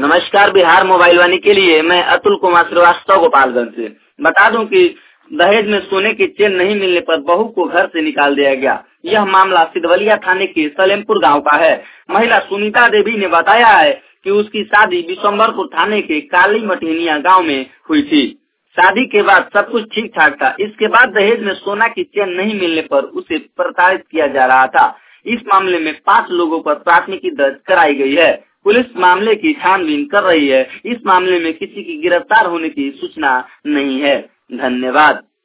नमस्कार, बिहार मोबाइल वाणी के लिए मैं अतुल कुमार श्रीवास्तव गोपालगंज से। बता दूं कि दहेज में सोने की चेन नहीं मिलने पर बहू को घर से निकाल दिया गया। यह मामला सिधवलिया थाने के सलेमपुर गांव का है। महिला सुनीता देवी ने बताया है कि उसकी शादी बिशंबरपुर थाने के काली मठेनिया गाँव में हुई थी। शादी के बाद सब कुछ ठीक ठाक था। इसके बाद दहेज में सोना की चेन नहीं मिलने पर उसे प्रताड़ित किया जा रहा था। इस मामले में 5 लोगों पर प्राथमिकी दर्ज कराई गई है। पुलिस मामले की छानबीन कर रही है। इस मामले में किसी की गिरफ्तार होने की सूचना नहीं है। धन्यवाद।